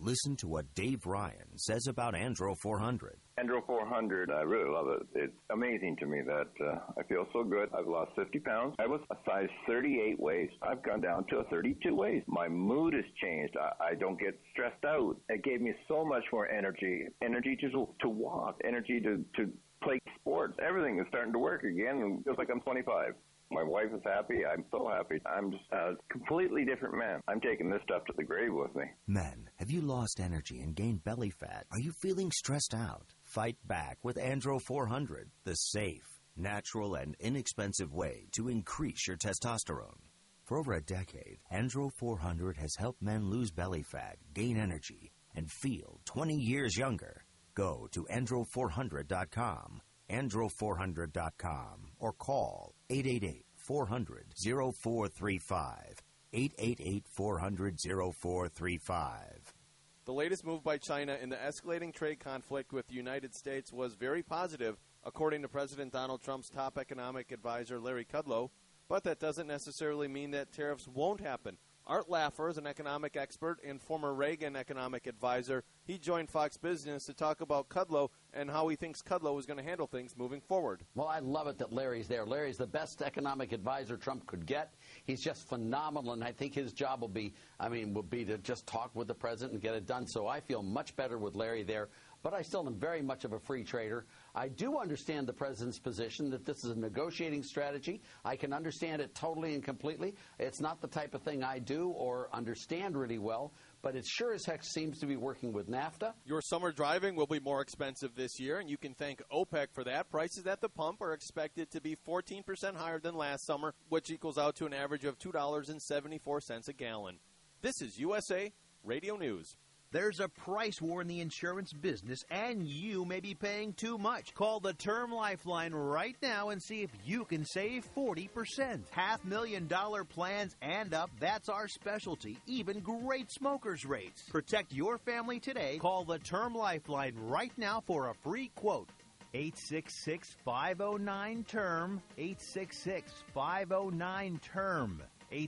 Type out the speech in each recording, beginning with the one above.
Listen to what Dave Ryan says about Andro 400. Andro 400, I really love it. It's amazing to me that I feel so good. I've lost 50 pounds. I was a size 38 waist. I've gone down to a 32 waist. My mood has changed. I don't get stressed out. It gave me so much more energy to walk, energy to play sports. Everything is starting to work again. It feels like I'm 25. My wife is happy. I'm so happy. I'm just a completely different man. I'm taking this stuff to the grave with me. Men, have you lost energy and gained belly fat? Are you feeling stressed out? Fight back with Andro 400, the safe, natural, and inexpensive way to increase your testosterone. For over a decade, Andro 400 has helped men lose belly fat, gain energy, and feel 20 years younger. Go to andro400.com, andro400.com, or call 888-400-0435, 888-400-0435. The latest move by China in the escalating trade conflict with the United States was very positive, according to President Donald Trump's top economic advisor, Larry Kudlow, but that doesn't necessarily mean that tariffs won't happen. Art Laffer is an economic expert and former Reagan economic advisor. He joined Fox Business to talk about Kudlow and how he thinks Kudlow is going to handle things moving forward. Well, I love it that Larry's there. Larry's the best economic advisor Trump could get. He's just phenomenal, and I think his job will be to just talk with the president and get it done. So I feel much better with Larry there. But I still am very much of a free trader. I do understand the president's position that this is a negotiating strategy. I can understand it totally and completely. It's not the type of thing I do or understand really well, but it sure as heck seems to be working with NAFTA. Your summer driving will be more expensive this year, and you can thank OPEC for that. Prices at the pump are expected to be 14% higher than last summer, which equals out to an average of $2.74 a gallon. This is USA Radio News. There's a price war in the insurance business, and you may be paying too much. Call the Term Lifeline right now and see if you can save 40%. $500,000 plans and up, that's our specialty. Even great smokers' rates. Protect your family today. Call the Term Lifeline right now for a free quote. 866-509-TERM. 866-509-TERM.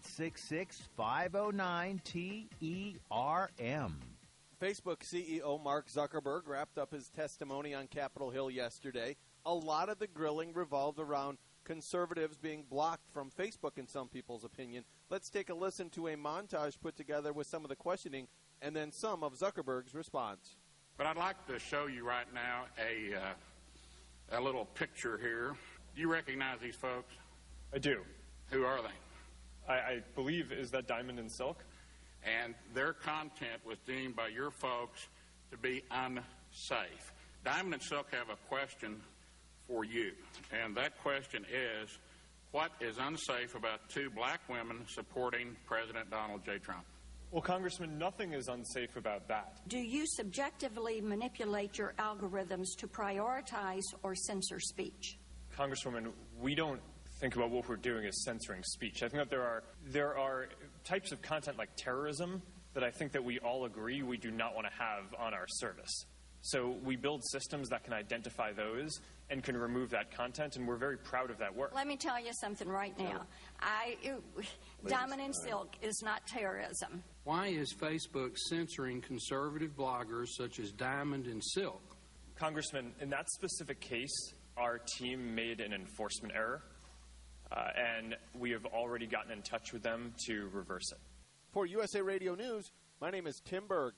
866-509-TERM. Facebook CEO Mark Zuckerberg wrapped up his testimony on Capitol Hill yesterday. A lot of the grilling revolved around conservatives being blocked from Facebook, in some people's opinion. Let's take a listen to a montage put together with some of the questioning and then some of Zuckerberg's response. But I'd like to show you right now a little picture here. Do you recognize these folks? I do. Who are they? I believe, is that Diamond and Silk? And their content was deemed by your folks to be unsafe. Diamond and Silk have a question for you, and that question is, what is unsafe about two black women supporting President Donald J. Trump? Well, Congressman, nothing is unsafe about that. Do you subjectively manipulate your algorithms to prioritize or censor speech? Congresswoman, we don't think about what we're doing as censoring speech. I think that there are types of content like terrorism that I think that we all agree we do not want to have on our service. So we build systems that can identify those and can remove that content, and we're very proud of that work. Let me tell you something right now. Diamond and Silk is not terrorism. Why is Facebook censoring conservative bloggers such as Diamond and Silk? Congressman, in that specific case, our team made an enforcement error. And we have already gotten in touch with them to reverse it. For USA Radio News, my name is Tim Berg.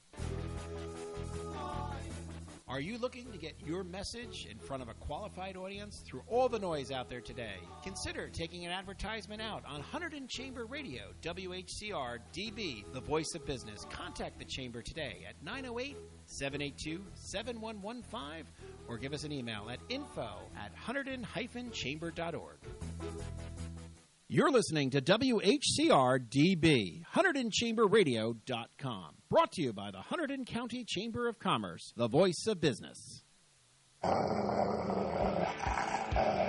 Are you looking to get your message in front of a qualified audience through all the noise out there today? Consider taking an advertisement out on Hunterdon Chamber Radio, WHCR DB, the voice of business. Contact the Chamber today at 908-782-7115 or give us an email at info@hunterdon-chamber.org. You're listening to WHCR DB, HunterdonChamberRadio.com. Brought to you by the Hunterdon County Chamber of Commerce, the voice of business.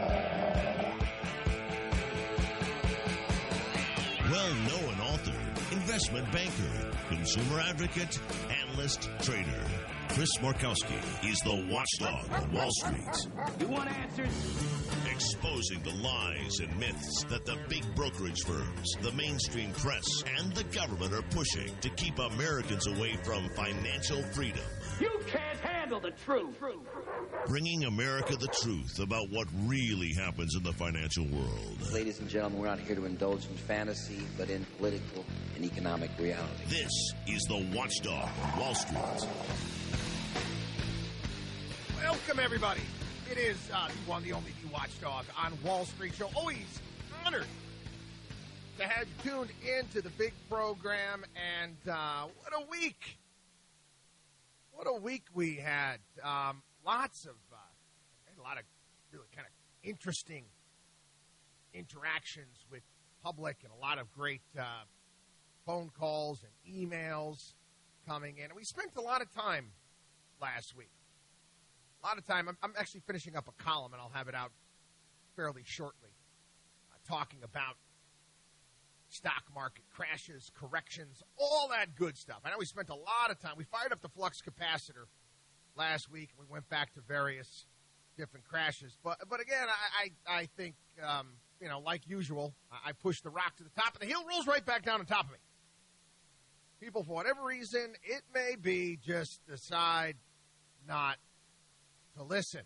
Well-known author, investment banker, consumer advocate, analyst, trader. Chris Markowski is the watchdog on Wall Street. You want answers? Exposing the lies and myths that the big brokerage firms, the mainstream press, and the government are pushing to keep Americans away from financial freedom. You can't handle the truth. Bringing America the truth about what really happens in the financial world. Ladies and gentlemen, we're not here to indulge in fantasy, but in political and economic reality. This is the Watchdog on Wall Street. Welcome, everybody. It is the one, the only, the Watchdog on Wall Street show. Always honored to have you tuned into the big program. And what a week. What a week we had. Lots of, a lot of really kind of interesting interactions with public and a lot of great phone calls and emails coming in. And we spent a lot of time last week. A lot of time. I'm actually finishing up a column, and I'll have it out fairly shortly, talking about stock market crashes, corrections, all that good stuff. I know we spent a lot of time. We fired up the flux capacitor last week, and we went back to various different crashes. But again, I think, like usual, I pushed the rock to the top, and the hill rolls right back down on top of me. People, for whatever reason, it may be, just decide not to listen.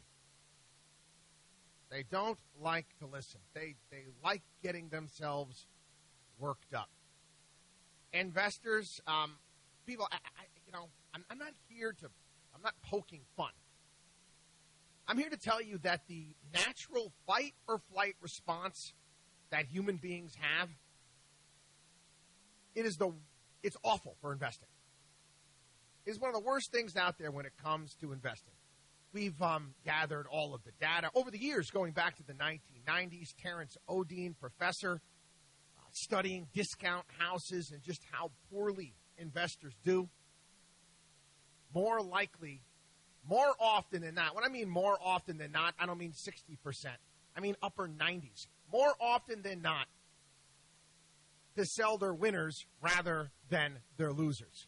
They don't like to listen. They like getting themselves worked up. Investors, people, I'm not here to, I'm not poking fun. I'm here to tell you that the natural fight or flight response that human beings have, it's awful for investing. It's one of the worst things out there when it comes to investing. We've gathered all of the data over the years, going back to the 1990s. Terrence Odine, professor, studying discount houses and just how poorly investors do. More often than not, when I mean more often than not, I don't mean 60%. I mean upper 90s. More often than not, to sell their winners rather than their losers.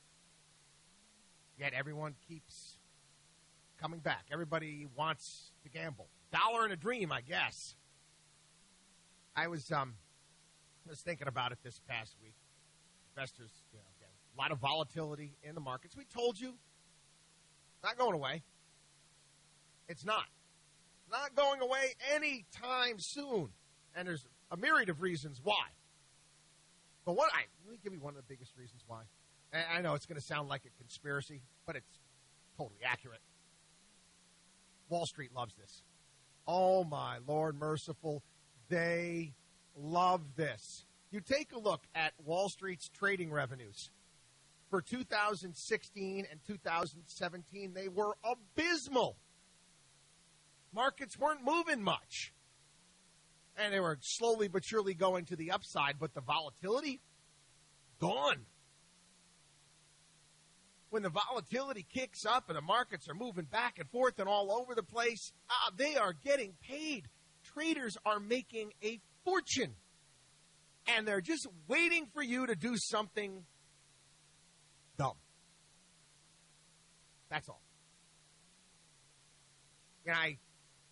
Yet everyone keeps coming back. Everybody wants to gamble. Dollar and a dream, I guess. I was thinking about it this past week. Investors, again, a lot of volatility in the markets. We told you, it's not going away. It's not. It's not going away anytime soon. And there's a myriad of reasons why. But let me give you one of the biggest reasons why. And I know it's going to sound like a conspiracy, but it's totally accurate. Wall Street loves this. Oh, my Lord merciful. They love this. You take a look at Wall Street's trading revenues. For 2016 and 2017, they were abysmal. Markets weren't moving much. And they were slowly but surely going to the upside, but the volatility, gone. When the volatility kicks up and the markets are moving back and forth and all over the place, they are getting paid. Traders are making a fortune. And they're just waiting for you to do something dumb. That's all. And I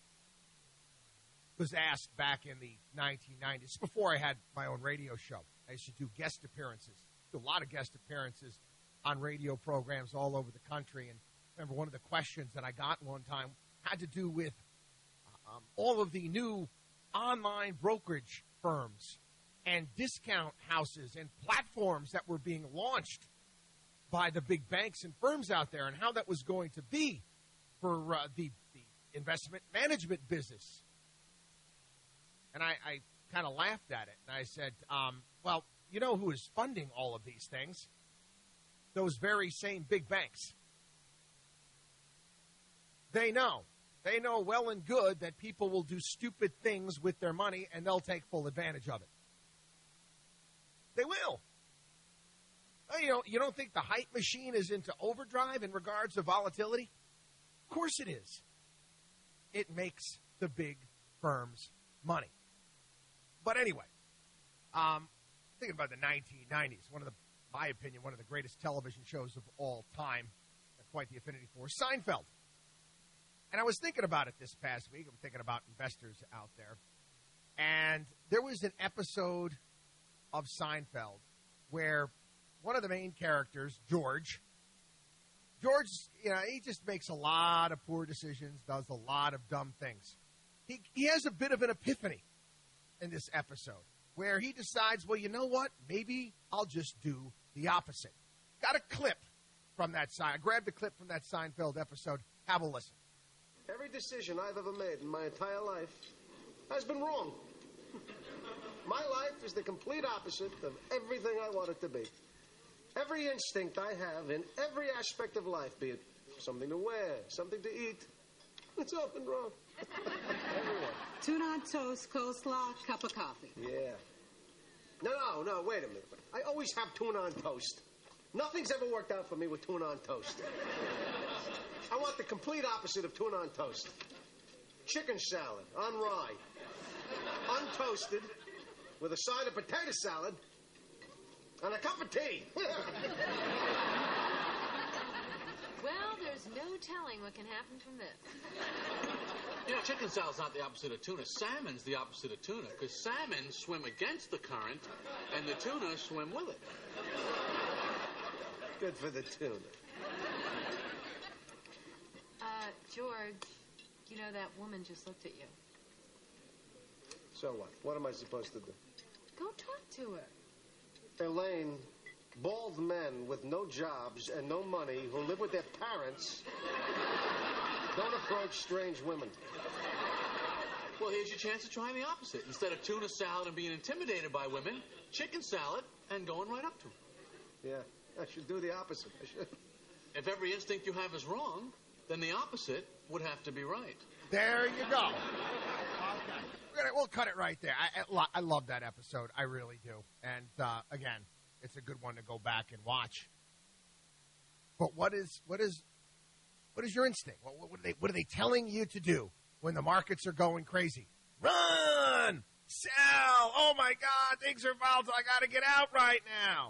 was asked back in the 1990s, before I had my own radio show. I used to do guest appearances, do a lot of guest appearances on radio programs all over the country. And I remember one of the questions that I got one time had to do with all of the new online brokerage firms and discount houses and platforms that were being launched by the big banks and firms out there, and how that was going to be for the investment management business. And I kind of laughed at it, and I said, well, you know who is funding all of these things? Those very same big banks. They know well and good that people will do stupid things with their money, and they'll take full advantage of it. They will. You don't think the hype machine is into overdrive in regards to volatility? Of course it is. It makes the big firms money. But anyway, thinking about the 1990s, my opinion, one of the greatest television shows of all time, quite the affinity for, Seinfeld. And I was thinking about it this past week. I'm thinking about investors out there. And there was an episode of Seinfeld where one of the main characters, George, he just makes a lot of poor decisions, does a lot of dumb things. He has a bit of an epiphany in this episode where he decides, well, you know what? Maybe I'll just do the opposite. Got a clip from that I grabbed a clip from that Seinfeld episode. Have a listen. Every decision I've ever made in my entire life has been wrong. My life is the complete opposite of everything I want it to be. Every instinct I have in every aspect of life, be it something to wear, something to eat, it's all been wrong. Tuna on toast, coleslaw, cup of coffee. Yeah. No, wait a minute. I always have tuna on toast. Nothing's ever worked out for me with tuna on toast. I want the complete opposite of tuna on toast. Chicken salad on rye. Untoasted, with a side of potato salad, and a cup of tea. Well, there's no telling what can happen from this. You know, chicken salad's not the opposite of tuna. Salmon's the opposite of tuna, because salmon swim against the current, and the tuna swim with it. Good for the tuna. George, you know that woman just looked at you. So what? What am I supposed to do? Go talk to her. Elaine, bald men with no jobs and no money who live with their parents don't approach strange women. Well, here's your chance of trying the opposite. Instead of tuna salad and being intimidated by women, chicken salad and going right up to them. Yeah, I should do the opposite. I should. If every instinct you have is wrong, then the opposite would have to be right. There you go. Okay. We'll cut it right there. I love that episode. I really do. And, again, it's a good one to go back and watch. But what is your instinct? What are they telling you to do when the markets are going crazy? Run! Sell! Oh, my God, things are volatile. I got to get out right now.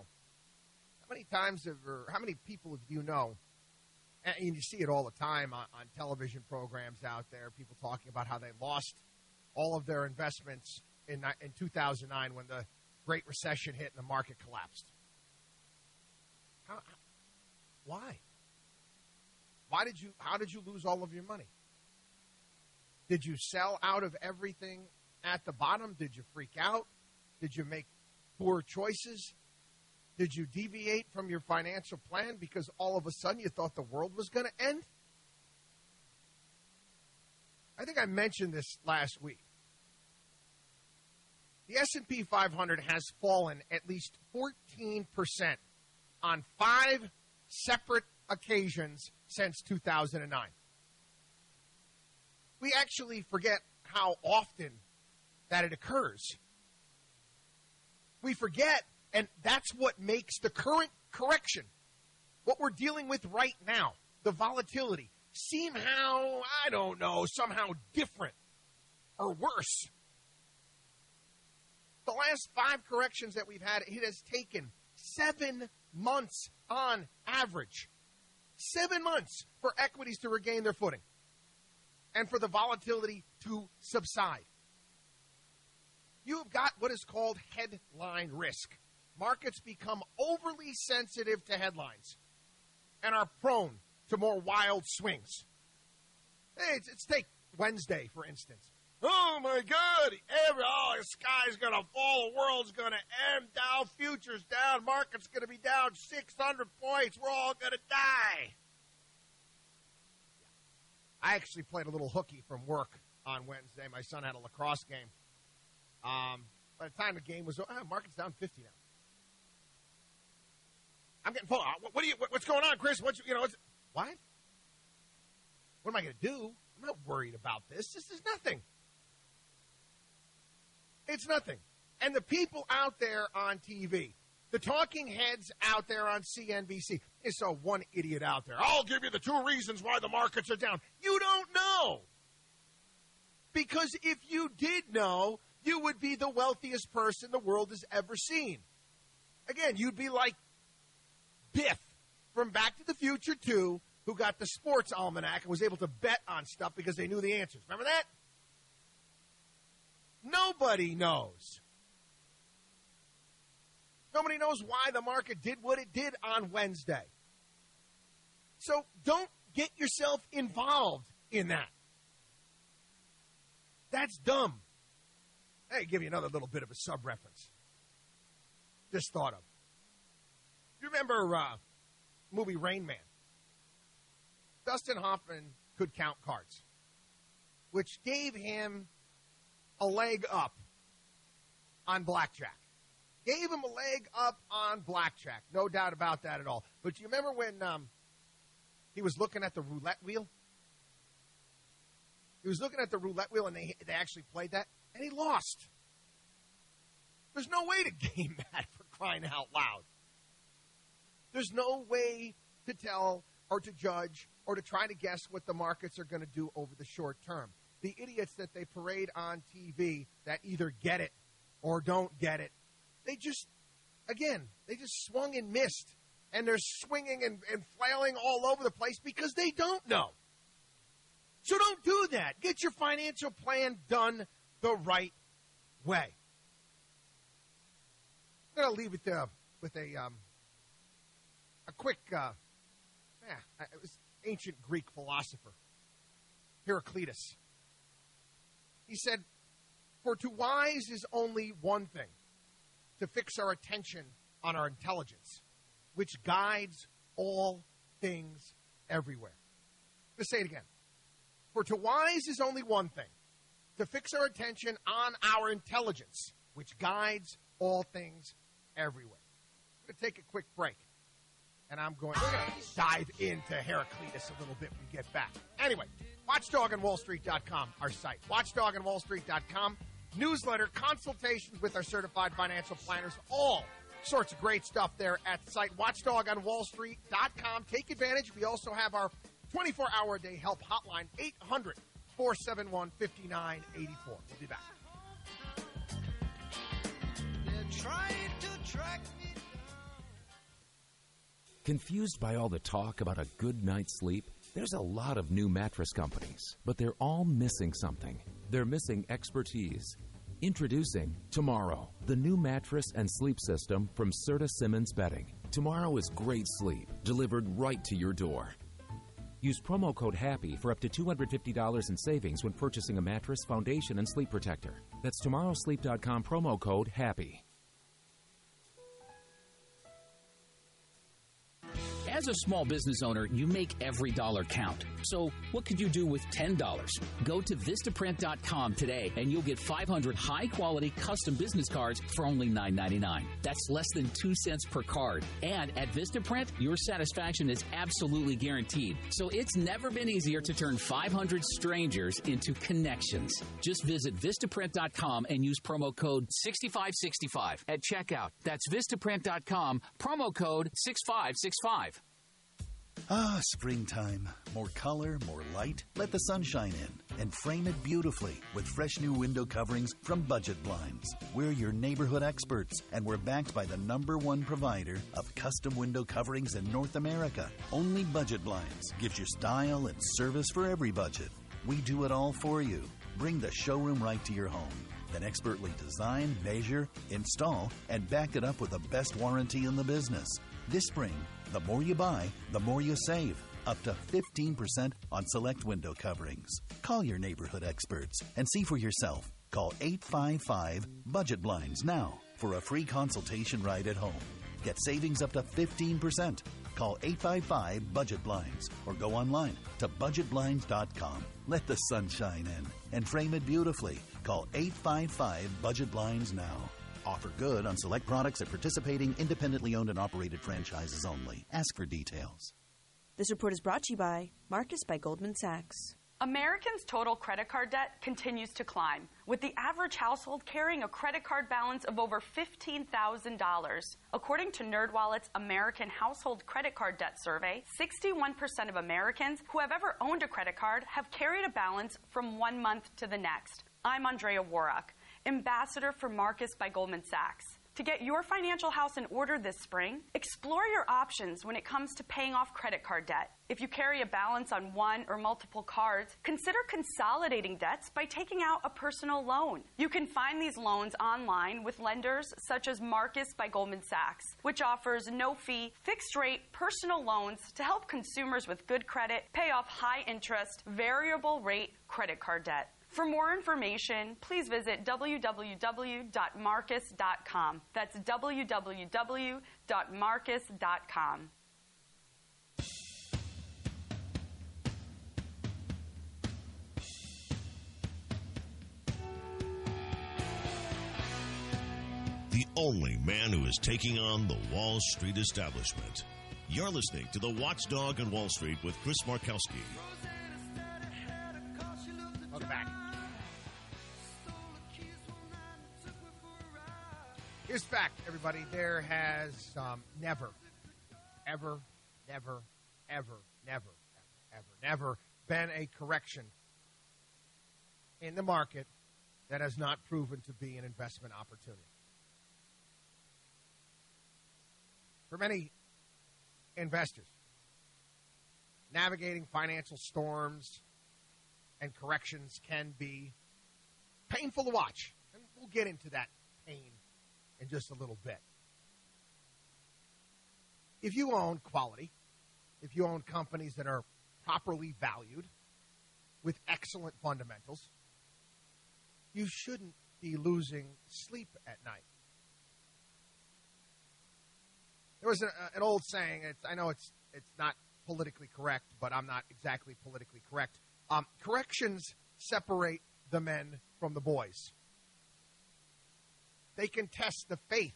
How many people do you know? And you see it all the time on television programs out there, people talking about how they lost all of their investments in 2009 when the Great Recession hit and the market collapsed. Why? How did you lose all of your money? Did you sell out of everything at the bottom? Did you freak out? Did you make poor choices? Did you deviate from your financial plan because all of a sudden you thought the world was going to end? I think I mentioned this last week. The S&P 500 has fallen at least 14% on 5 separate occasions since 2009. We actually forget how often that it occurs. We forget. And that's what makes the current correction, what we're dealing with right now, the volatility, seem somehow different or worse. The last 5 corrections that we've had, it has taken 7 months on average. 7 months for equities to regain their footing and for the volatility to subside. You've got what is called headline risk. Markets become overly sensitive to headlines and are prone to more wild swings. Hey, let's take Wednesday, for instance. Oh, my God, the sky's going to fall, the world's going to end, Dow futures down, market's going to be down 600 points, we're all going to die. I actually played a little hooky from work on Wednesday. My son had a lacrosse game. By the time the game was over, market's down 50 now. I'm getting pulled. What's going on, Chris? What am I going to do? I'm not worried about this. This is nothing. It's nothing. And the people out there on TV, the talking heads out there on CNBC, I saw one idiot out there. I'll give you the 2 reasons why the markets are down. You don't know. Because if you did know, you would be the wealthiest person the world has ever seen. Again, you'd be like Biff from Back to the Future 2, who got the sports almanac and was able to bet on stuff because they knew the answers. Remember that? Nobody knows. Nobody knows why the market did what it did on Wednesday. So don't get yourself involved in that. That's dumb. Hey, give you another little bit of a sub-reference. Just thought of. You remember movie Rain Man? Dustin Hoffman could count cards, which gave him a leg up on blackjack. Gave him a leg up on blackjack. No doubt about that at all. But do you remember when he was looking at the roulette wheel? He was looking at the roulette wheel, and they actually played that, and he lost. There's no way to game that, for crying out loud. There's no way to tell or to judge or to try to guess what the markets are going to do over the short term. The idiots that they parade on TV that either get it or don't get it, they just swung and missed. And they're swinging and flailing all over the place because they don't know. So don't do that. Get your financial plan done the right way. I'm going to leave it with a quick, it was ancient Greek philosopher, Heraclitus. He said, "For to wise is only one thing, to fix our attention on our intelligence, which guides all things everywhere." Let's say it again. For to wise is only one thing, to fix our attention on our intelligence, which guides all things everywhere. I'm going to take a quick break, and we're going to dive into Heraclitus a little bit when we get back. Anyway, WatchdogOnWallStreet.com, our site. WatchdogOnWallStreet.com, newsletter, consultations with our certified financial planners, all sorts of great stuff there at the site, WatchdogOnWallStreet.com. Take advantage. We also have our 24-hour-a-day help hotline, 800-471-5984. We'll be back. Confused by all the talk about a good night's sleep? There's a lot of new mattress companies, but they're all missing something. They're missing expertise. Introducing Tomorrow, the new mattress and sleep system from Serta Simmons Bedding. Tomorrow is great sleep, delivered right to your door. Use promo code HAPPY for up to $250 in savings when purchasing a mattress, foundation, and sleep protector. That's tomorrowsleep.com, promo code HAPPY. As a small business owner, you make every dollar count. So what could you do with $10? Go to Vistaprint.com today and you'll get 500 high-quality custom business cards for only $9.99. That's less than 2 cents per card. And at Vistaprint, your satisfaction is absolutely guaranteed. So it's never been easier to turn 500 strangers into connections. Just visit Vistaprint.com and use promo code 6565 at checkout. That's Vistaprint.com, promo code 6565. Ah, springtime. More color, more light. Let the sunshine in and frame it beautifully with fresh new window coverings from Budget Blinds. We're your neighborhood experts, and we're backed by the #1 provider of custom window coverings in North America. Only Budget Blinds gives you style and service for every budget. We do it all for you. Bring the showroom right to your home. Then expertly design, measure, install, and back it up with the best warranty in the business. This spring, the more you buy, the more you save. Up to 15% on select window coverings. Call your neighborhood experts and see for yourself. Call 855-BUDGET-BLINDS now for a free consultation right at home. Get savings up to 15%. Call 855-BUDGET-BLINDS or go online to budgetblinds.com. Let the sunshine in and frame it beautifully. Call 855-BUDGET-BLINDS now. Offer good on select products at participating independently owned and operated franchises only. Ask for details. This report is brought to you by Marcus by Goldman Sachs. Americans' total credit card debt continues to climb, with the average household carrying a credit card balance of over $15,000. According to NerdWallet's American Household Credit Card Debt Survey, 61% of Americans who have ever owned a credit card have carried a balance from 1 month to the next. I'm Andrea Warrock, Ambassador for Marcus by Goldman Sachs. To get your financial house in order this spring, explore your options when it comes to paying off credit card debt. If you carry a balance on one or multiple cards, consider consolidating debts by taking out a personal loan. You can find these loans online with lenders such as Marcus by Goldman Sachs, which offers no-fee, fixed-rate personal loans to help consumers with good credit pay off high-interest, variable-rate credit card debt. For more information, please visit www.marcus.com. That's www.marcus.com. The only man who is taking on the Wall Street establishment. You're listening to The Watchdog on Wall Street with Chris Markowski. Welcome back. Here's the fact, everybody. There has never been a correction in the market that has not proven to be an investment opportunity. For many investors, navigating financial storms and corrections can be painful to watch. And we'll get into that pain in just a little bit. If you own quality, if you own companies that are properly valued with excellent fundamentals, you shouldn't be losing sleep at night. There was an old saying, I know it's not politically correct, but I'm not exactly politically correct. Corrections separate the men from the boys. They can test the faith.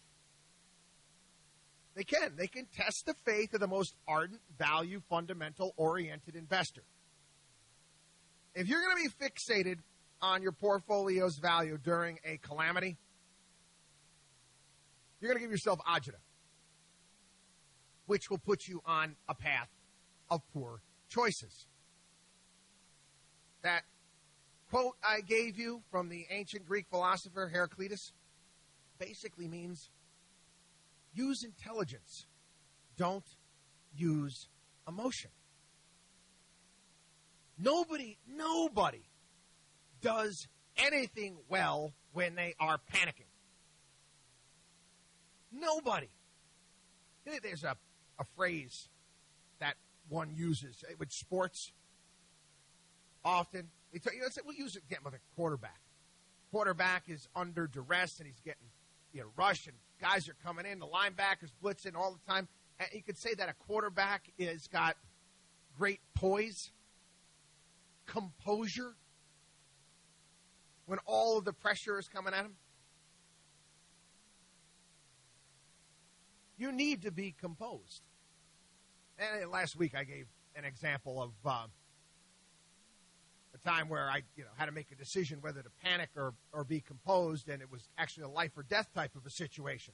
They can test the faith of the most ardent, value, fundamental-oriented investor. If you're going to be fixated on your portfolio's value during a calamity, you're going to give yourself agita, which will put you on a path of poor choices. That quote I gave you from the ancient Greek philosopher Heraclitus basically means use intelligence. Don't use emotion. Nobody does anything well when they are panicking. Nobody. There's a phrase that one uses with sports often. We'll use it again with a quarterback. Quarterback is under duress and he's getting rushed and guys are coming in. The linebacker's blitzing all the time. And you could say that a quarterback is got great poise, composure when all of the pressure is coming at him. You need to be composed. And last week I gave an example of a time where I had to make a decision whether to panic or be composed, and it was actually a life or death type of a situation.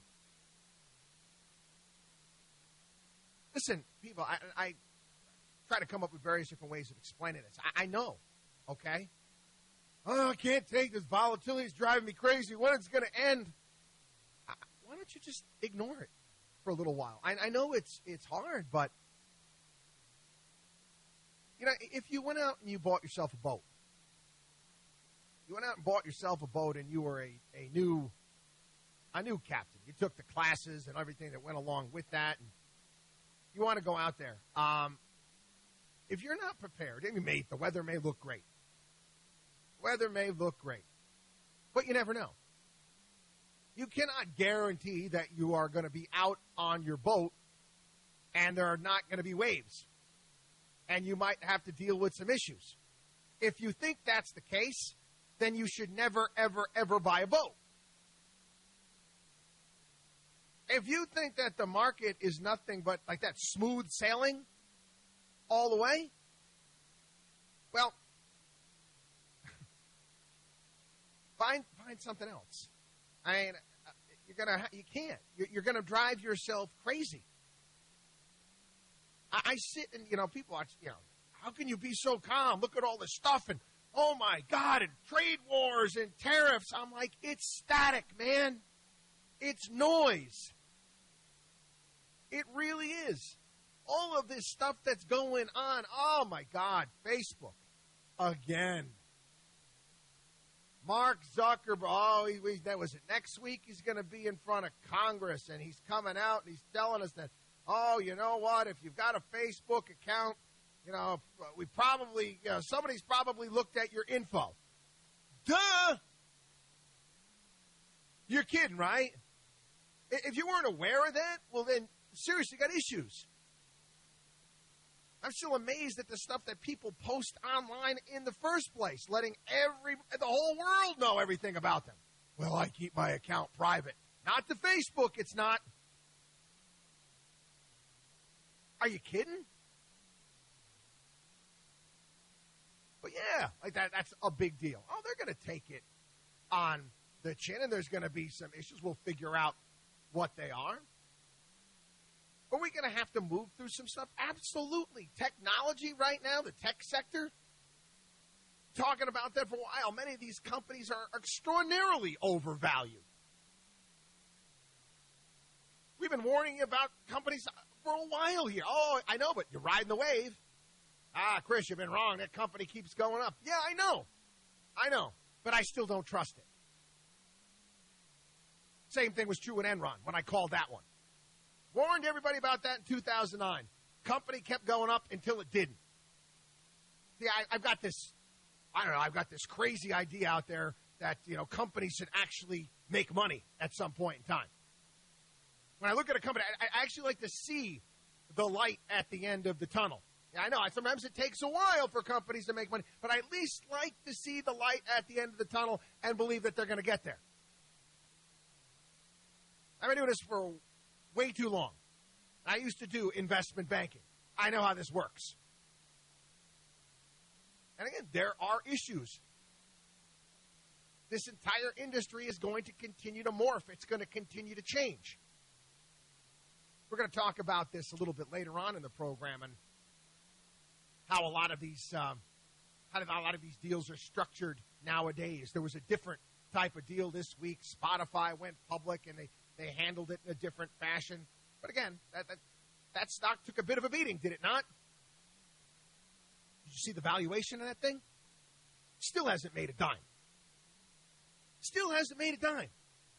Listen, people, I try to come up with various different ways of explaining this. I know, okay? Oh, I can't take this volatility. It's driving me crazy. When it's going to end? Why don't you just ignore it for a little while? I know it's hard, but if you went out and you bought yourself a boat, and you were a new captain. You took the classes and everything that went along with that, and you want to go out there. If you're not prepared, the weather may look great. But you never know. You cannot guarantee that you are going to be out on your boat and there are not going to be waves. And you might have to deal with some issues. If you think that's the case, then you should never, ever, ever buy a boat. If you think that the market is nothing but like that smooth sailing all the way, well, find something else. You can't. You're gonna drive yourself crazy. I sit and, people watch, how can you be so calm? Look at all this stuff and, oh my God, and trade wars and tariffs. I'm like, it's static, man. It's noise. It really is. All of this stuff that's going on. Oh, my God. Facebook. Again. Mark Zuckerberg. That was it. Next week he's going to be in front of Congress, and he's coming out and he's telling us that, oh, you know what? If you've got a Facebook account, somebody's probably looked at your info. Duh! You're kidding, right? If you weren't aware of that, well, then, seriously, you got issues. I'm still amazed at the stuff that people post online in the first place, letting the whole world know everything about them. Well, I keep my account private. Not to Facebook, it's not. Are you kidding? But yeah, like that's a big deal. Oh, they're going to take it on the chin, and there's going to be some issues. We'll figure out what they are. Are we going to have to move through some stuff? Absolutely. Technology right now, the tech sector, talking about that for a while. Many of these companies are extraordinarily overvalued. We've been warning you about companies for a while here. Oh, I know, but you're riding the wave. Ah, Chris, you've been wrong. That company keeps going up. Yeah, I know. But I still don't trust it. Same thing was true with Enron when I called that one. Warned everybody about that in 2009. Company kept going up until it didn't. See, I've got this crazy idea out there that, companies should actually make money at some point in time. When I look at a company, I actually like to see the light at the end of the tunnel. I know, sometimes it takes a while for companies to make money, but I at least like to see the light at the end of the tunnel and believe that they're going to get there. I've been doing this for way too long. I used to do investment banking. I know how this works. And again, there are issues. This entire industry is going to continue to morph. It's going to continue to change. We're going to talk about this a little bit later on in the program and how a lot of these deals are structured nowadays. There was a different type of deal this week. Spotify went public and they handled it in a different fashion. But again, that stock took a bit of a beating, did it not? Did you see the valuation of that thing? Still hasn't made a dime. Still hasn't made a dime.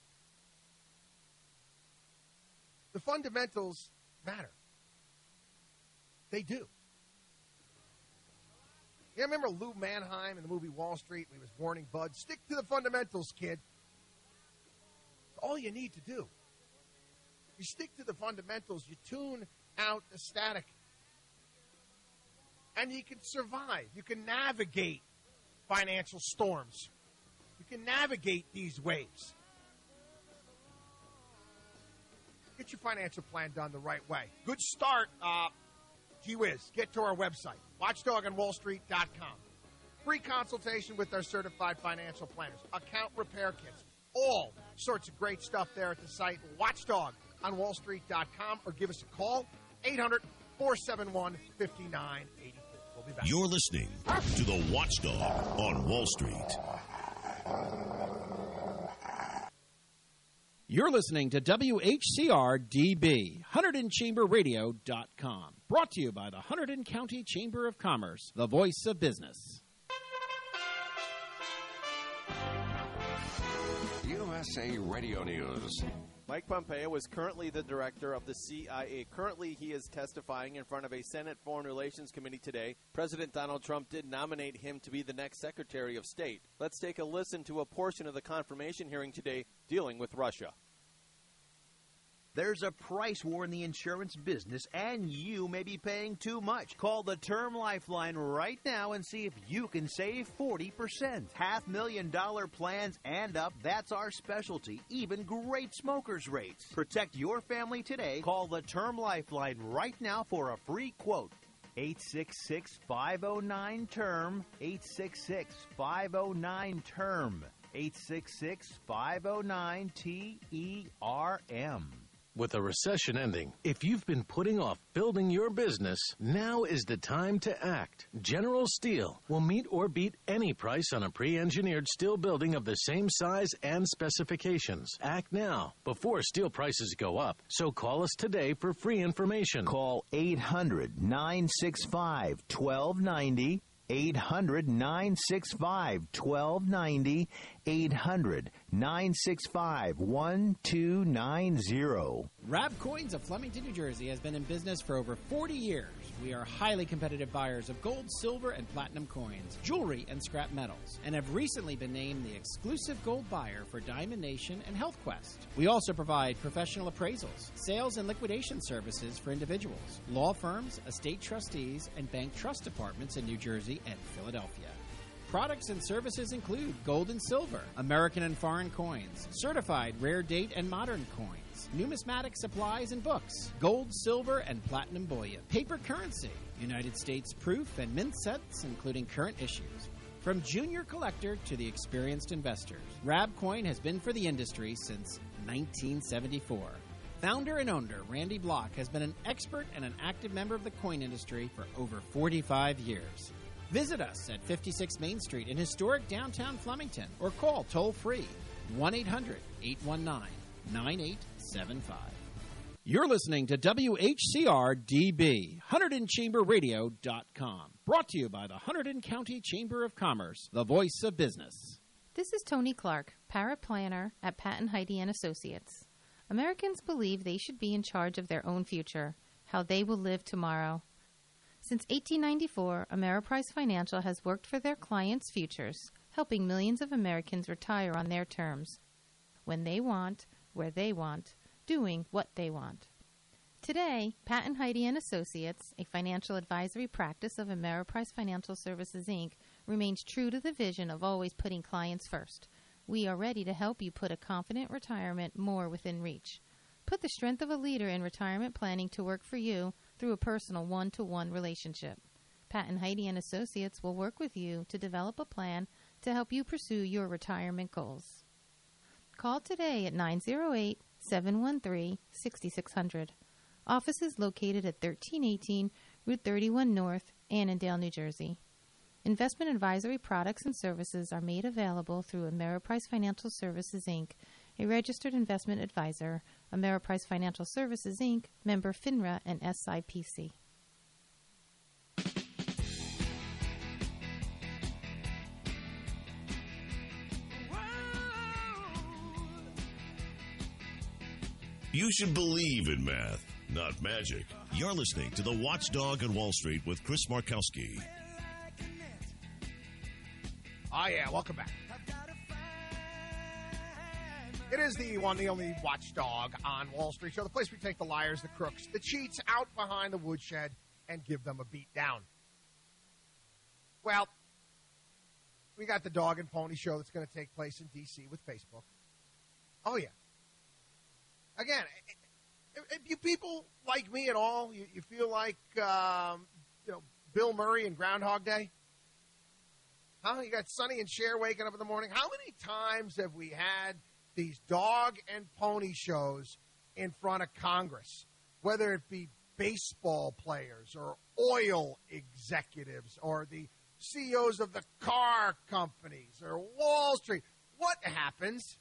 The fundamentals matter. They do. Yeah, remember Lou Manheim in the movie Wall Street? He was warning Bud, stick to the fundamentals, kid. It's all you need to do. You stick to the fundamentals, you tune out the static, and you can survive. You can navigate financial storms. You can navigate these waves. Get your financial plan done the right way. Good start, gee whiz, get to our website, watchdogonwallstreet.com. Free consultation with our certified financial planners, account repair kits, all sorts of great stuff there at the site, watchdogonwallstreet.com, or give us a call, 800-471-5984. We'll be back. You're listening to the Watchdog on Wall Street. You're listening to WHCR-DB, HunterdonChamberRadio.com. Brought to you by the Hunterdon County Chamber of Commerce, the voice of business. USA Radio News. Mike Pompeo is currently the director of the CIA. Currently, he is testifying in front of a Senate Foreign Relations Committee today. President Donald Trump did nominate him to be the next Secretary of State. Let's take a listen to a portion of the confirmation hearing today dealing with Russia. There's a price war in the insurance business, and you may be paying too much. Call the Term Lifeline right now and see if you can save 40%. $500,000 plans and up, that's our specialty. Even great smokers' rates. Protect your family today. Call the Term Lifeline right now for a free quote. 866-509-TERM. 866-509-TERM. 866-509-TERM. With a recession ending, if you've been putting off building your business, now is the time to act. General Steel will meet or beat any price on a pre-engineered steel building of the same size and specifications. Act now, before steel prices go up. So call us today for free information. Call 800-965-1290. 800-965-1290. 800-965-1290. Rab Coins of Flemington, New Jersey has been in business for over 40 years. We are highly competitive buyers of gold, silver, and platinum coins, jewelry, and scrap metals, and have recently been named the exclusive gold buyer for Diamond Nation and Health Quest. We also provide professional appraisals, sales and liquidation services for individuals, law firms, estate trustees, and bank trust departments in New Jersey and Philadelphia. Products and services include gold and silver, American and foreign coins, certified rare date and modern coins, numismatic supplies and books, gold, silver, and platinum bullion, paper currency, United States proof and mint sets, including current issues. From junior collector to the experienced investors, Rab Coin has been for the industry since 1974. Founder and owner Randy Block has been an expert and an active member of the coin industry for over 45 years. Visit us at 56 Main Street in historic downtown Flemington or call toll-free 1-800-819-9875. You're listening to WHCR-DB, HunterdonChamberRadio.com. Brought to you by the Hunterdon County Chamber of Commerce, the voice of business. This is Tony Clark, paraplanner at Patton Heidi & Associates. Americans believe they should be in charge of their own future, how they will live tomorrow. Since 1894, Ameriprise Financial has worked for their clients' futures, helping millions of Americans retire on their terms, when they want, where they want, doing what they want. Today, Patton Heidi & Associates, a financial advisory practice of Ameriprise Financial Services, Inc., remains true to the vision of always putting clients first. We are ready to help you put a confident retirement more within reach. Put the strength of a leader in retirement planning to work for you through a personal one-to-one relationship. Patton Heidi & Associates will work with you to develop a plan to help you pursue your retirement goals. Call today at 908-713-6600. Office is located at 1318 Route 31 North, Annandale, New Jersey. Investment advisory products and services are made available through Ameriprise Financial Services, Inc., a registered investment advisor, Ameriprise Financial Services, Inc., member FINRA and SIPC. You should believe in math, not magic. You're listening to The Watchdog on Wall Street with Chris Markowski. Oh, yeah, welcome back. It is the one, the only Watchdog on Wall Street show, the place we take the liars, the crooks, the cheats out behind the woodshed and give them a beat down. Well, we got the dog and pony show that's going to take place in D.C. with Facebook. Oh, yeah. Again, if you people like me at all, you feel like, Bill Murray and Groundhog Day? Huh? You got Sonny and Cher waking up in the morning. How many times have we had these dog and pony shows in front of Congress, whether it be baseball players or oil executives or the CEOs of the car companies or Wall Street? What happens?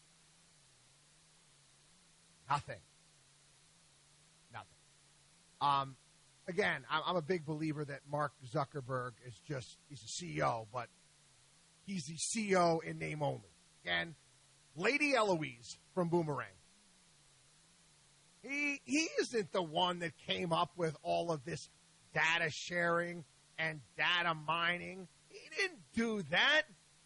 Nothing. Again, I'm a big believer that Mark Zuckerberg is he's a CEO, but he's the CEO in name only. Again, Lady Eloise from Boomerang. He isn't the one that came up with all of this data sharing and data mining. He didn't do that.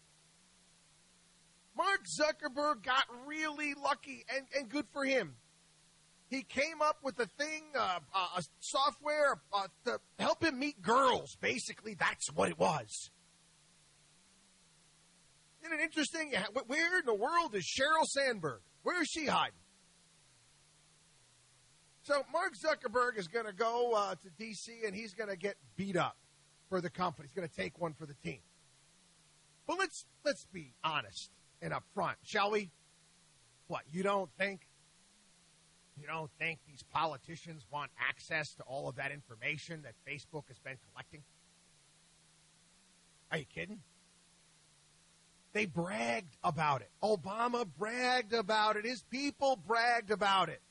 Mark Zuckerberg got really lucky, and good for him. He came up with a thing, a software to help him meet girls. Basically, that's what it was. Isn't it interesting? Where in the world is Sheryl Sandberg? Where is she hiding? So Mark Zuckerberg is going to go to D.C., and he's going to get beat up for the company. He's going to take one for the team. But let's be honest and upfront, shall we? What, you don't think You don't think these politicians want access to all of that information that Facebook has been collecting? Are you kidding? They bragged about it. Obama bragged about it. His people bragged about it.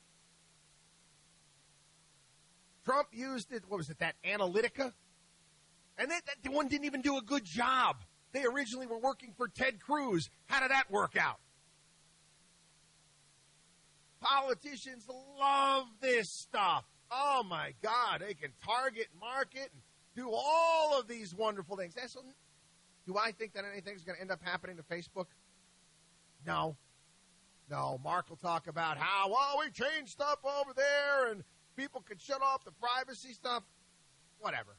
Trump used it, what was it, that Analytica? And that one didn't even do a good job. They originally were working for Ted Cruz. How did that work out? Politicians love this stuff. Oh, my God. They can target, market, and do all of these wonderful things. Do I think that anything's going to end up happening to Facebook? No. No. Mark will talk about how, well, we changed stuff over there, and people could shut off the privacy stuff. Whatever.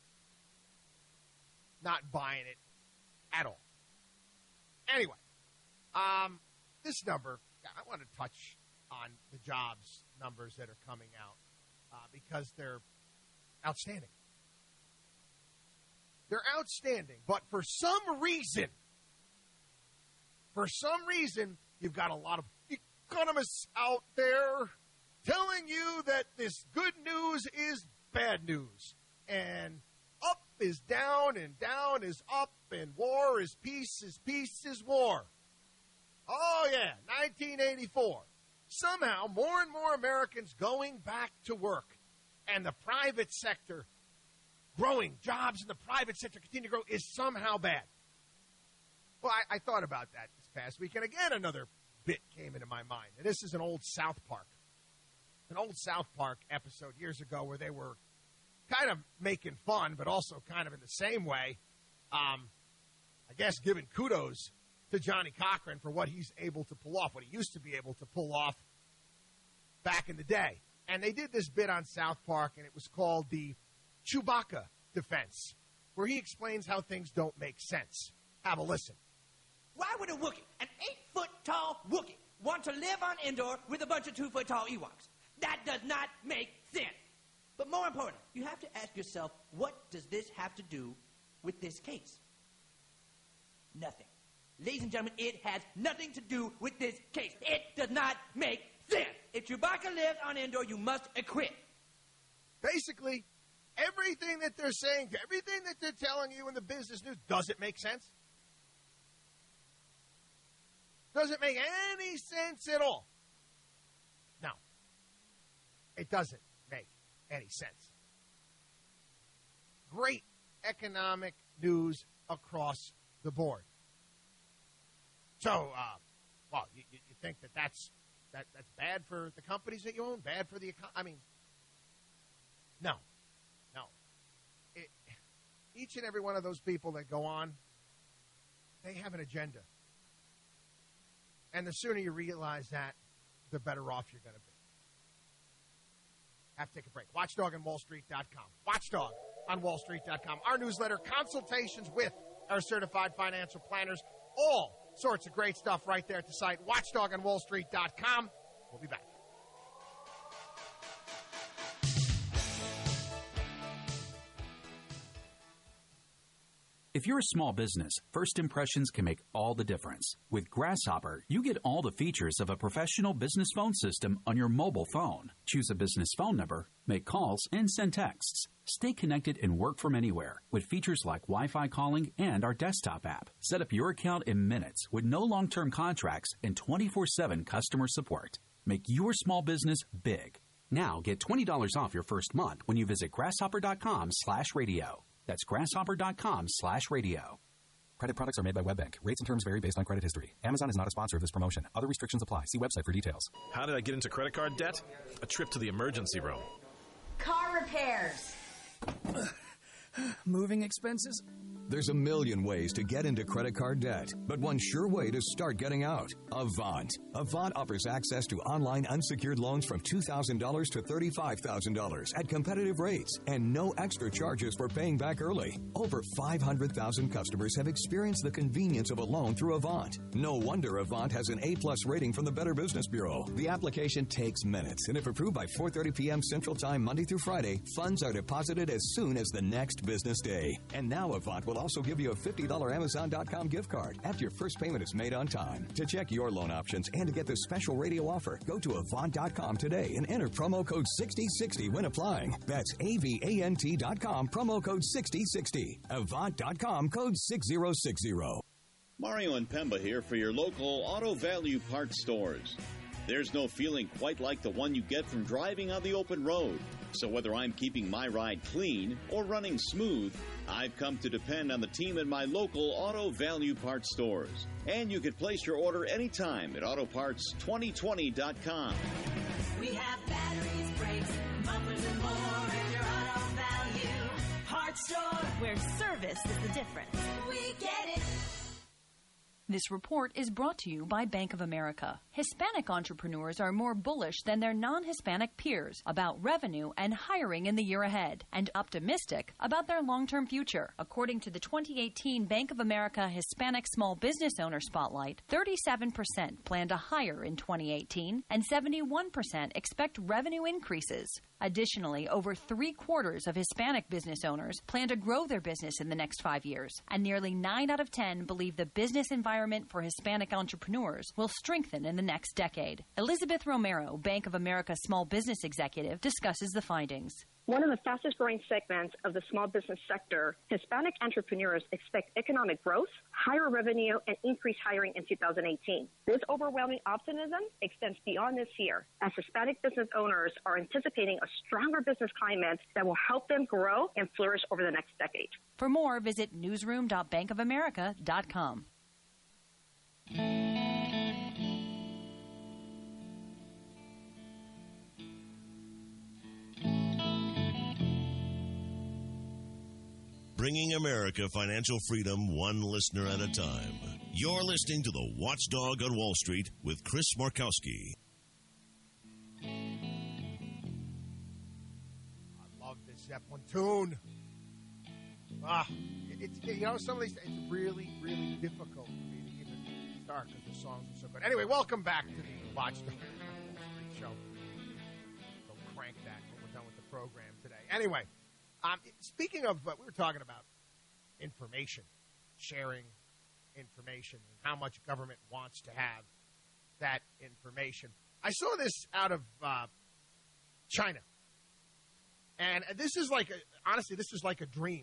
Not buying it at all. Anyway, this number, I want to touch on the jobs numbers that are coming out because they're outstanding. They're outstanding, but for some reason, you've got a lot of economists out there telling you that this good news is bad news, and up is down, and down is up, and war is peace is war. Oh, yeah, 1984. Somehow, more and more Americans going back to work, and the private sector growing, jobs in the private sector continue to grow, is somehow bad. Well, I thought about that this past week, and again, another bit came into my mind. And this is an old South Park episode years ago where they were kind of making fun, but also kind of in the same way, I guess giving kudos to Johnny Cochran for what he's able to pull off, what he used to be able to pull off back in the day. And they did this bit on South Park, and it was called the Chewbacca defense, where he explains how things don't make sense. Have a listen. Why would a Wookiee, an 8-foot-tall Wookiee, want to live on Endor with a bunch of 2-foot-tall Ewoks? That does not make sense. But more important, you have to ask yourself, what does this have to do with this case? Nothing. Ladies and gentlemen, it has nothing to do with this case. It does not make sense. If Chewbacca lives on Endor, you must acquit. Basically, everything that they're saying, everything that they're telling you in the business news, does it make sense? Does it make any sense at all? No. It doesn't make any sense. Great economic news across the board. So, well, you think that's bad for the companies that you own? Bad for the economy? I mean, no. Each and every one of those people that go on, they have an agenda. And the sooner you realize that, the better off you're going to be. Have to take a break. WatchdogOnWallStreet.com. Watchdog on WallStreet.com. Our newsletter, consultations with our certified financial planners. All sorts of great stuff right there at the site, WatchdogOnWallStreet.com. We'll be back. If you're a small business, first impressions can make all the difference. With Grasshopper, you get all the features of a professional business phone system on your mobile phone. Choose a business phone number, make calls, and send texts. Stay connected and work from anywhere with features like Wi-Fi calling and our desktop app. Set up your account in minutes with no long-term contracts and 24/7 customer support. Make your small business big. Now get $20 off your first month when you visit grasshopper.com/radio. That's grasshopper.com/radio. Credit products are made by WebBank. Rates and terms vary based on credit history. Amazon is not a sponsor of this promotion. Other restrictions apply. See website for details. How did I get into credit card debt? A trip to the emergency room. Car repairs. Moving expenses? There's a million ways to get into credit card debt, but one sure way to start getting out: Avant. Avant offers access to online unsecured loans from $2,000 to $35,000 at competitive rates and no extra charges for paying back early. Over 500,000 customers have experienced the convenience of a loan through Avant. No wonder Avant has an A+ rating from the Better Business Bureau. The application takes minutes, and if approved by 4:30 p.m. Central Time Monday through Friday, funds are deposited as soon as the next business day. And now Avant will also give you a $50 Amazon.com gift card after your first payment is made on time. To check your loan options and to get this special radio offer, go to Avant.com today and enter promo code 6060 when applying. That's AVANT.com, promo code 6060. Avant.com, code 6060. Mario and Pemba here for your local Auto Value Parts stores. There's no feeling quite like the one you get from driving on the open road. So whether I'm keeping my ride clean or running smooth, I've come to depend on the team in my local Auto Value Parts stores. And you can place your order anytime at AutoParts2020.com. We have batteries, brakes, bumpers, and more at your Auto Value Parts store, where service is the difference. We get it. This report is brought to you by Bank of America. Hispanic entrepreneurs are more bullish than their non-Hispanic peers about revenue and hiring in the year ahead, and optimistic about their long-term future. According to the 2018 Bank of America Hispanic Small Business Owner Spotlight, 37% plan to hire in 2018, and 71% expect revenue increases. Additionally, over 3/4 of Hispanic business owners plan to grow their business in the next 5 years, and nearly 9 out of 10 believe the business environment for Hispanic entrepreneurs will strengthen in the next decade. Elizabeth Romero, Bank of America Small Business Executive, discusses the findings. One of the fastest growing segments of the small business sector, Hispanic entrepreneurs expect economic growth, higher revenue, and increased hiring in 2018. This overwhelming optimism extends beyond this year, as Hispanic business owners are anticipating a stronger business climate that will help them grow and flourish over the next decade. For more, visit newsroom.bankofamerica.com. Bringing America financial freedom one listener at a time. You're listening to The Watchdog on Wall Street with Chris Markowski. I love this Zeppelin tune. Some of these, it's really, really difficult for me to even start because the songs are so good. Anyway, welcome back to the Watchdog on Wall Street show. So crank that when we're done with the program today. Anyway. Speaking of, we were talking about information, sharing information, and how much government wants to have that information. I saw this out of China, and this is honestly, this is like a dream.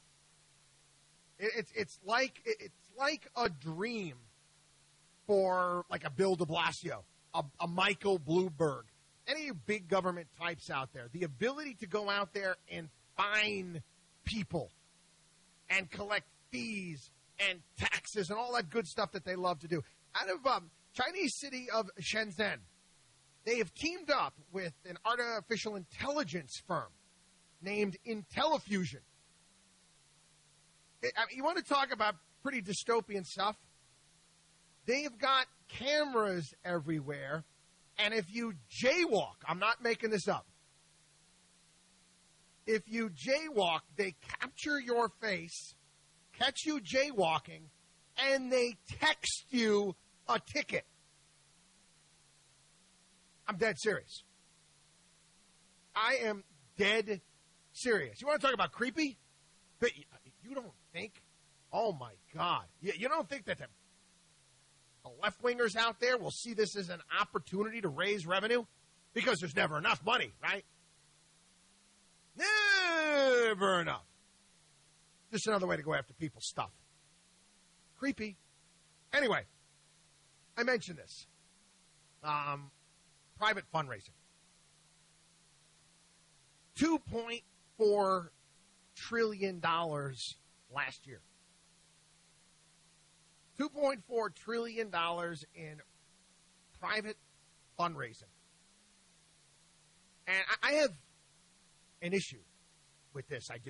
It's like a dream for like a Bill de Blasio, a Michael Bloomberg, any big government types out there. The ability to go out there and fine people and collect fees and taxes and all that good stuff that they love to do. Out of Chinese city of Shenzhen, they have teamed up with an artificial intelligence firm named Intellifusion. You want to talk about pretty dystopian stuff? They've got cameras everywhere, and if you jaywalk, I'm not making this up, if you jaywalk, they capture your face, catch you jaywalking, and they text you a ticket. I'm dead serious. I am dead serious. You want to talk about creepy? But you don't think, oh my God, you don't think that the left-wingers out there will see this as an opportunity to raise revenue? Because there's never enough money, right? Never enough. Just another way to go after people's stuff. Creepy. Anyway, I mentioned this. Private fundraising. $2.4 trillion last year. $2.4 trillion in private fundraising. And I have an issue with this. I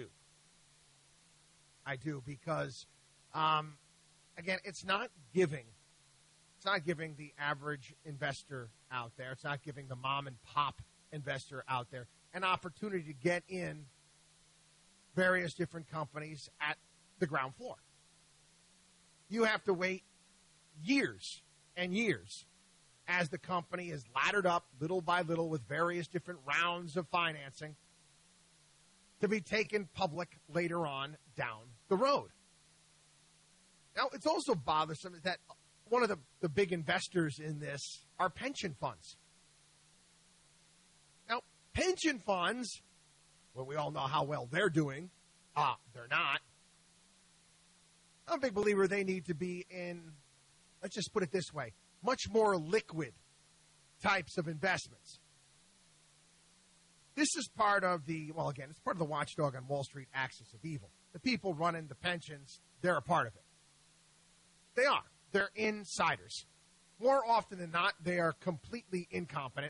do because, again, it's not giving the average investor out there. It's not giving the mom and pop investor out there an opportunity to get in various different companies at the ground floor. You have to wait years and years as the company is laddered up little by little with various different rounds of financing to be taken public later on down the road. Now, it's also bothersome that one of the big investors in this are pension funds. Now, pension funds, well, we all know how well they're doing. They're not. I'm a big believer they need to be in, let's just put it this way, much more liquid types of investments. This is part of it's part of the watchdog on Wall Street axis of evil. The people running the pensions, they're a part of it. They are. They're insiders. More often than not, they are completely incompetent.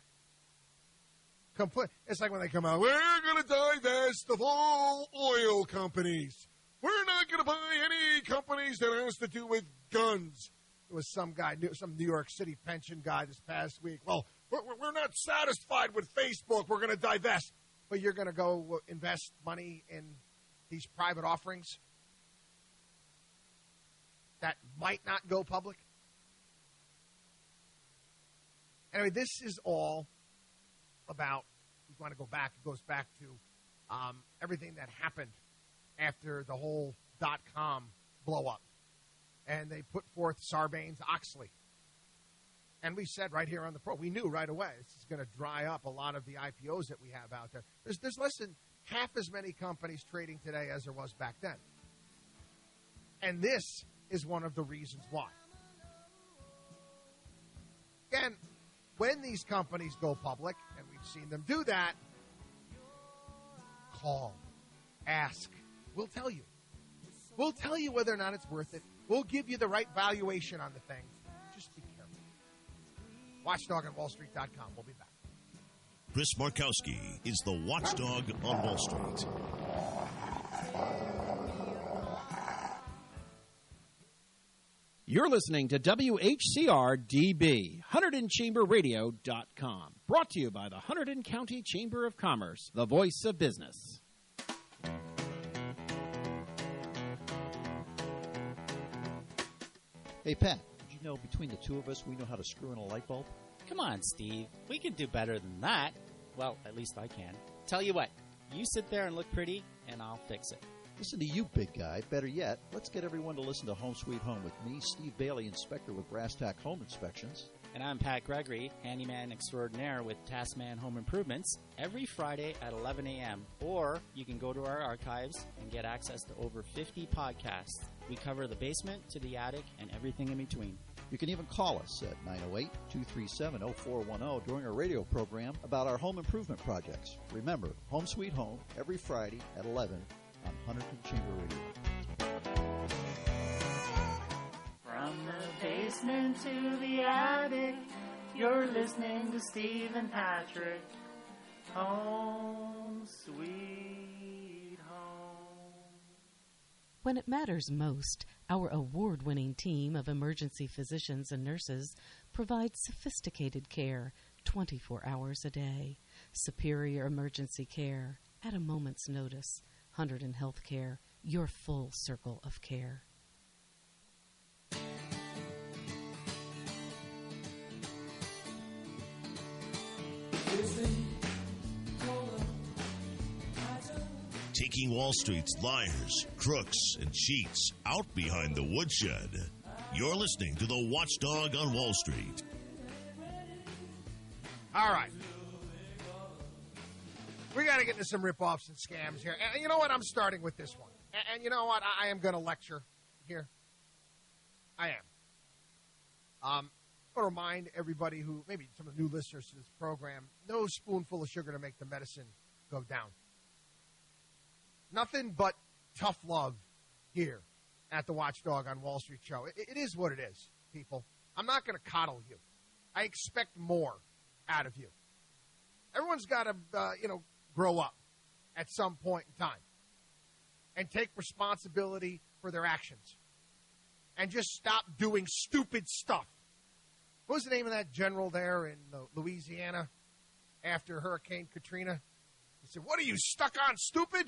It's like when they come out, we're going to divest of all oil companies. We're not going to buy any companies that has to do with guns. There was some New York City pension guy this past week. Well, we're not satisfied with Facebook. We're going to divest. But you're going to go invest money in these private offerings that might not go public? Anyway, this is all about, if you want to go back, it goes back to everything that happened after the whole .com blow-up. And they put forth Sarbanes-Oxley. And we said right here on the pro, we knew right away this is going to dry up a lot of the IPOs that we have out there. There's less than half as many companies trading today as there was back then. And this is one of the reasons why. Again, when these companies go public, and we've seen them do that, call, ask. We'll tell you. We'll tell you whether or not it's worth it. We'll give you the right valuation on the thing. Just be careful. Watchdog on WallStreet.com. We'll be back. Chris Markowski is the Watchdog on Wall Street. You're listening to WHCR-DB, HunterdonChamberRadio.com. Brought to you by the Hunterdon County Chamber of Commerce, the voice of business. Hey, Pat, did you know between the two of us we know how to screw in a light bulb? Come on, Steve. We can do better than that. Well, at least I can. Tell you what, you sit there and look pretty, and I'll fix it. Listen to you, big guy. Better yet, let's get everyone to listen to Home Sweet Home with me, Steve Bailey, inspector with Brass Tack Home Inspections. And I'm Pat Gregory, handyman extraordinaire with Taskman Home Improvements, every Friday at 11 a.m. Or you can go to our archives and get access to over 50 podcasts. We cover the basement to the attic and everything in between. You can even call us at 908-237-0410 during our radio program about our home improvement projects. Remember, Home Sweet Home, every Friday at 11 on Hunterdon Chamber Radio. From the basement to the attic, you're listening to Steve and Patrick. Home Sweet Home. When it matters most, our award-winning team of emergency physicians and nurses provides sophisticated care 24 hours a day. Superior emergency care at a moment's notice. Hunterdon Healthcare, your full circle of care. Taking Wall Street's liars, crooks, and cheats out behind the woodshed. You're listening to the Watchdog on Wall Street. All right. We got to get into some rip-offs and scams here. And you know what? I'm starting with this one. And you know what? I am going to lecture here. I am. I want to remind everybody who, maybe some of the new listeners to this program, no spoonful of sugar to make the medicine go down. Nothing but tough love here at the Watchdog on Wall Street show. It is what it is, people. I'm not going to coddle you. I expect more out of you. Everyone's got to, grow up at some point in time and take responsibility for their actions and just stop doing stupid stuff. What was the name of that general there in Louisiana after Hurricane Katrina? He said, "What are you, stuck on, stupid?"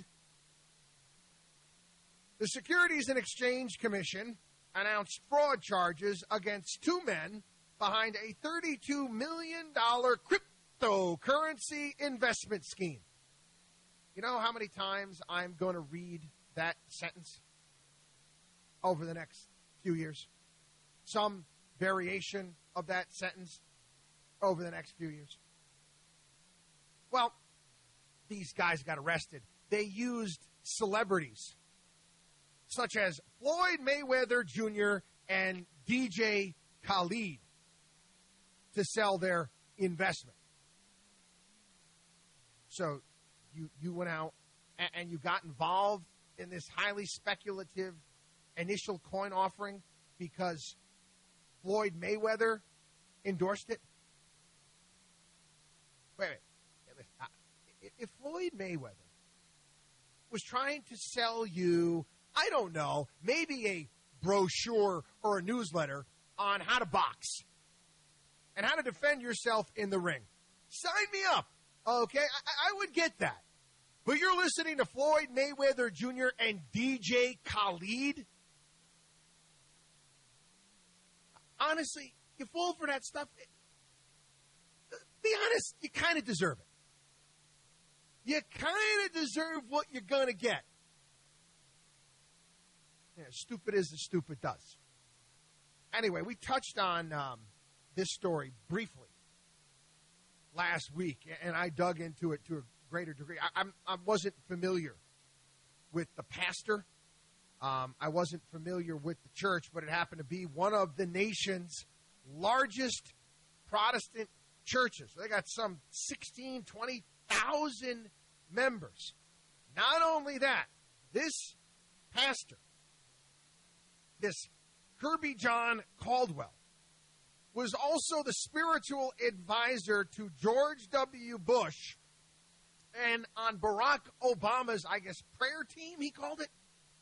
The Securities and Exchange Commission announced fraud charges against two men behind a $32 million cryptocurrency investment scheme. You know how many times I'm going to read that sentence over the next few years. Some variation of that sentence over the next few years. Well, these guys got arrested. They used celebrities such as Floyd Mayweather Jr. and DJ Khaled to sell their investment. So you went out and you got involved in this highly speculative initial coin offering because Floyd Mayweather endorsed it? Wait. If Floyd Mayweather was trying to sell you, I don't know, maybe a brochure or a newsletter on how to box and how to defend yourself in the ring, sign me up, okay? I would get that. But you're listening to Floyd Mayweather Jr. and DJ Khaled? Honestly, you fall for that stuff. Be honest, you kind of deserve it. You kind of deserve what you're going to get. Yeah, stupid as the stupid does. Anyway, we touched on this story briefly last week, and I dug into it to a greater degree. I wasn't familiar with the pastor. I wasn't familiar with the church, but it happened to be one of the nation's largest Protestant churches. They got some 16, 20,000 members. Not only that, this pastor, this Kirby John Caldwell, was also the spiritual advisor to George W. Bush and on Barack Obama's, I guess, prayer team, he called it.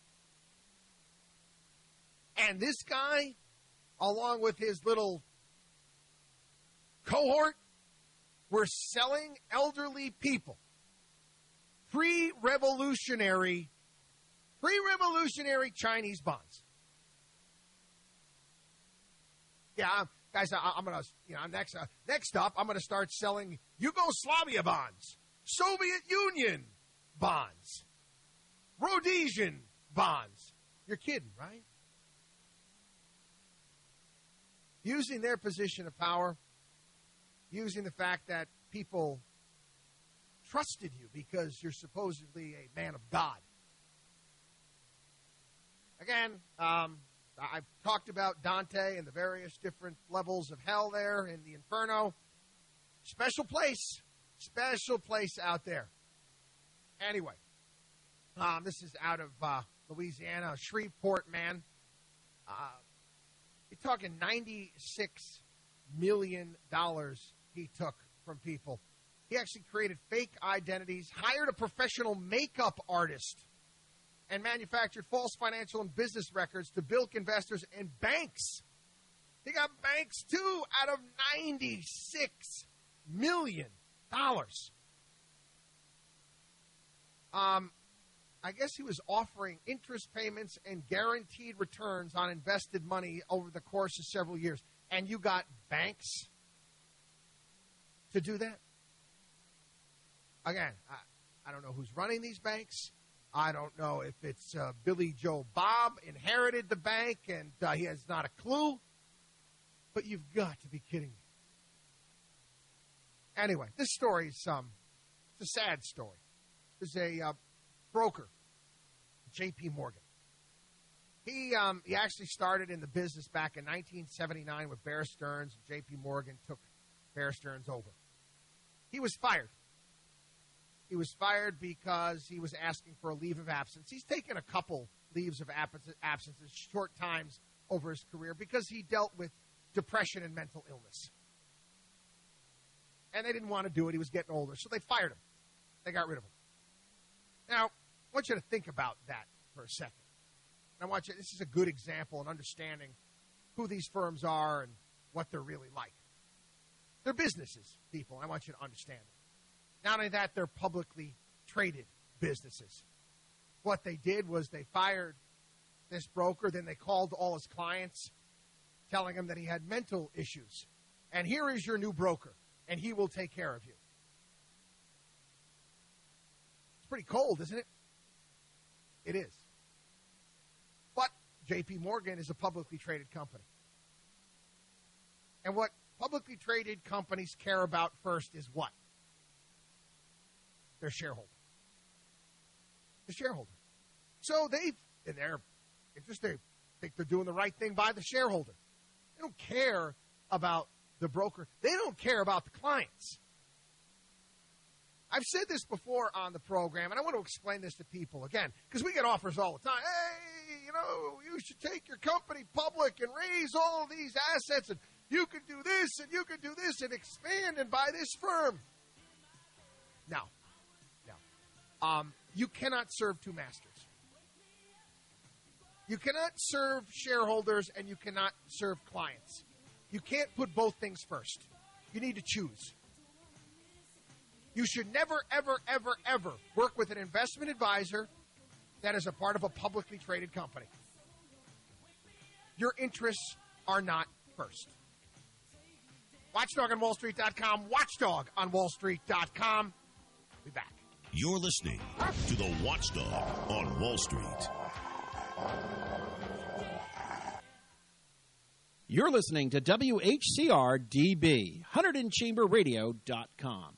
And this guy, along with his little cohort, were selling elderly people pre-revolutionary Chinese bonds. Yeah, guys, I'm going to, next up, I'm going to start selling Yugoslavia bonds, Soviet Union bonds, Rhodesian bonds. You're kidding, right? Using their position of power, using the fact that people trusted you because you're supposedly a man of God. Again, I've talked about Dante and the various different levels of hell there in the Inferno. Special place out there. Anyway, this is out of Louisiana, Shreveport, man. You're talking $96 million he took from people. He actually created fake identities, hired a professional makeup artist, and manufactured false financial and business records to bilk investors and banks. He got banks, too, out of $96 million. I guess he was offering interest payments and guaranteed returns on invested money over the course of several years. And you got banks to do that? Again, I don't know who's running these banks. I don't know if it's Billy Joe Bob inherited the bank and he has not a clue. But you've got to be kidding me. Anyway, this story is it's a sad story. There's a broker, J.P. Morgan. He actually started in the business back in 1979 with Bear Stearns. J.P. Morgan took Bear Stearns over. He was fired. He was fired because he was asking for a leave of absence. He's taken a couple leaves of absences, short times over his career, because he dealt with depression and mental illness. And they didn't want to do it. He was getting older, so they fired him. They got rid of him. Now, I want you to think about that for a second. And this is a good example in understanding who these firms are and what they're really like. They're businesses, people, and I want you to understand it. Not only that, they're publicly traded businesses. What they did was they fired this broker, then they called all his clients, telling him that he had mental issues. And here is your new broker, and he will take care of you. It's pretty cold, isn't it? It is. But J.P. Morgan is a publicly traded company. And what publicly traded companies care about first is what? Their shareholder. The shareholder. So they're interested. Think they're doing the right thing by the shareholder. They don't care about the broker. They don't care about the clients. I've said this before on the program, and I want to explain this to people again, because we get offers all the time. Hey, you should take your company public and raise all of these assets, and you can do this, and you can do this, and expand and buy this firm. No. You cannot serve two masters. You cannot serve shareholders, and you cannot serve clients. You can't put both things first. You need to choose. You should never, ever, ever, ever work with an investment advisor that is a part of a publicly traded company. Your interests are not first. Watchdog on WallStreet.com. Watchdog on WallStreet.com. Be back. You're listening to the Watchdog on Wall Street. You're listening to WHCR DB, HunterdonChamberRadio.com.